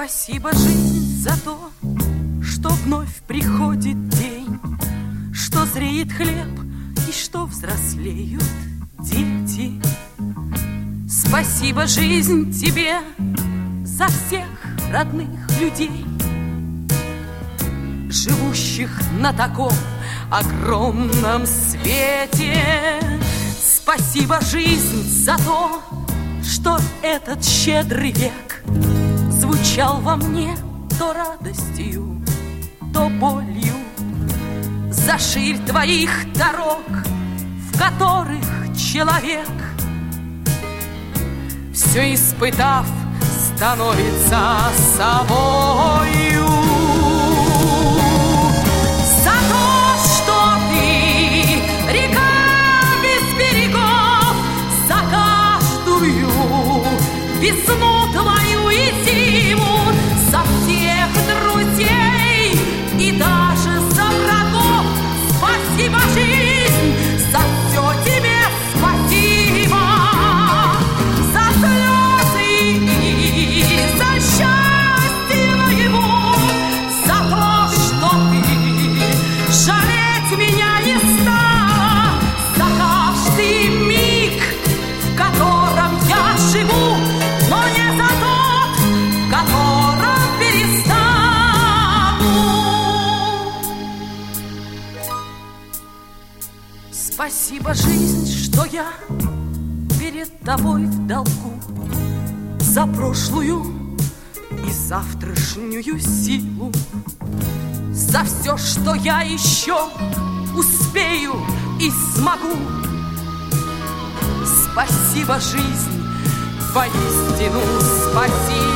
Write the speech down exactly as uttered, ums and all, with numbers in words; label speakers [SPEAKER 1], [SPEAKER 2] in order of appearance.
[SPEAKER 1] Спасибо, жизнь, за то, что вновь приходит день, что зреет хлеб и что взрослеют дети. Спасибо, жизнь, тебе за всех родных людей, живущих на таком огромном свете. Спасибо, жизнь, за то, что этот щедрый век звучал во мне то радостью, то болью. За ширь твоих дорог, в которых человек, все испытав, становится собою. За то, что ты река без берегов, за каждую весну твою и зиму, за всех друзей и даже за врагов. Спасибо, жизнь, за все тебе спасибо, за слезы и за счастье моего, за то, что ты жалеть меня не стала, за каждый миг, в котором я живу, но не за тот, в котором перестану. Спасибо, жизнь, что я перед тобой в долгу за прошлую и завтрашнюю силу, за все, что я еще успею и смогу. Спасибо, жизнь, воистину спасибо.